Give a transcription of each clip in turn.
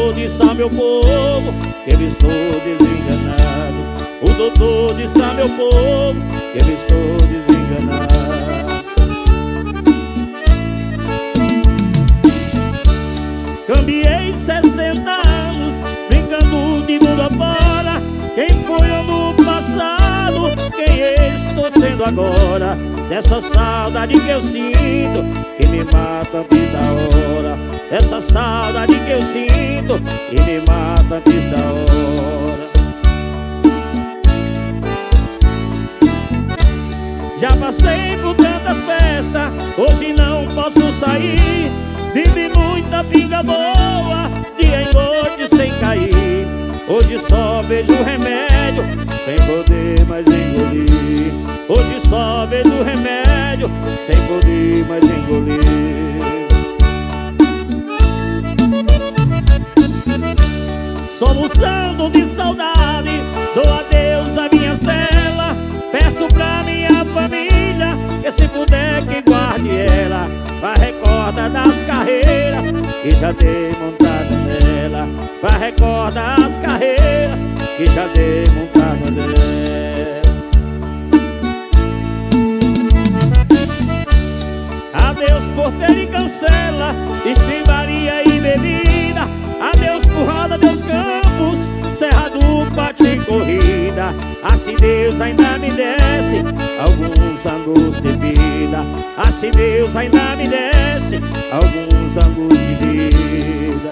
doutor disse a meu povo que eu estou desenganado. O doutor disse a meu povo que eu estou desenganado. Cambiei 60 anos brincando de mundo afora. Quem foi ano passado, quem estou sendo agora? Dessa saudade que eu sinto, que me mata antes da hora. Dessa saudade que eu sinto, que me mata antes da hora. Já passei por tantas festas, hoje não posso sair. Bebi muita pinga boa, dia e noite sem cair. Hoje só vejo remédio, sem poder mais engolir. Hoje só vejo remédio, sem poder mais engolir. Soluçando de saudade, dou adeus à minha cela. Peço pra minha família que se puder que guarde ela, pra recordar das carreiras que já dei montada nela. Pra recordar as carreiras que já dei montada nela. Adeus porteiro e cancela, estribaria e bebida. Adeus currada, adeus campos, serra do pátio e corrida. Assim Deus ainda me desse alguns anos de vida. Assim Deus ainda me desse alguns anos de vida.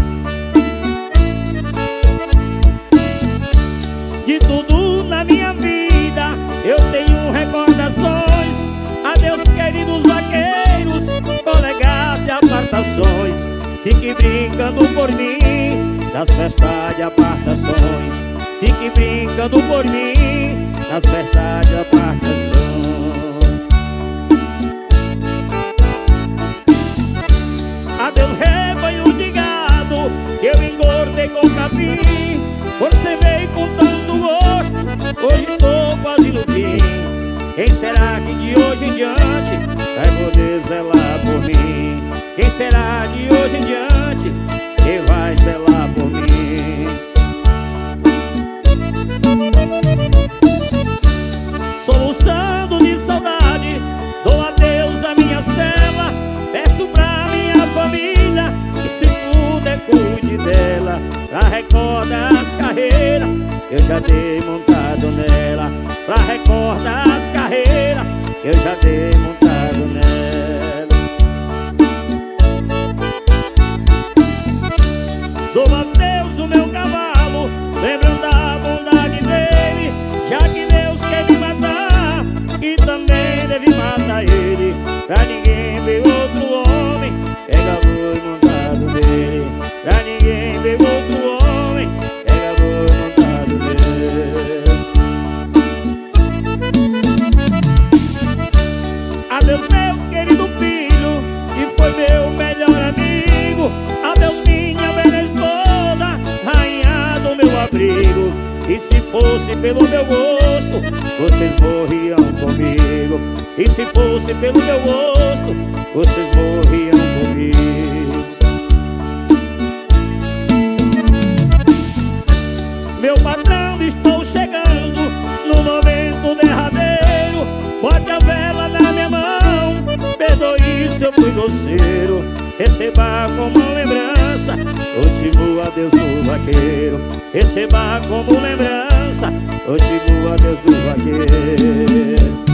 De tudo na minha vida eu tenho recordações. Adeus queridos vaqueiros, colegas de apartações. Fique brincando por mim nas festas de apartações. Fique brincando por mim nas festas de apartações. Adeus rebanho de gado que eu engordei com capim. Você veio com tanto gosto, hoje estou quase no fim. Quem será que de hoje em diante vai poder zelar por mim? Quem será de hoje em diante que vai zelar por mim? Soluçando de saudade, dou adeus à minha cela. Peço pra minha família que se puder cuide dela. Pra recordar as carreiras que eu já dei montado nela. Pra recordar as carreiras que eu já dei montado nela. Dou adeus o meu cavalo, lembrando da bondade dele. Já que Deus quer me matar, e também deve matar ele. Pra ninguém ver outro homem pega boi montado nele. Pra ninguém ver outro homem pega boi montado nele. Adeus meu querido filho, que foi meu melhor amigo. Adeus minha bela esposa, rainha do meu abrigo. E se fosse pelo meu gosto, vocês morriam comigo. E se fosse pelo meu gosto, vocês morriam comigo. Meu patrão, estou chegando no momento derradeiro. Bote a vela na minha mão, perdoe se eu fui grosseiro. Receba como lembrança o último adeus do vaqueiro. Receba como lembrança o último adeus do vaqueiro.